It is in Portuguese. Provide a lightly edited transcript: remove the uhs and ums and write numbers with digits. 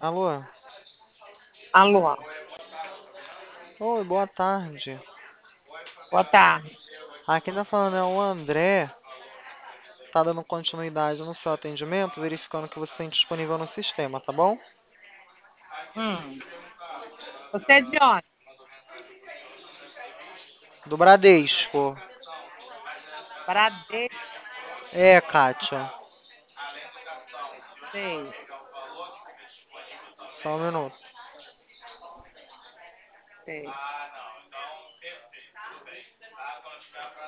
Alô? Alô, Oi, boa tarde. boa tarde. Aqui tá falando é o André. Tá dando continuidade no seu atendimento, verificando que você tem disponível no sistema, tá bom? Hum, você é de onde? Do Bradesco. Bradesco, É, Kátia. sei, Só um minuto. sei.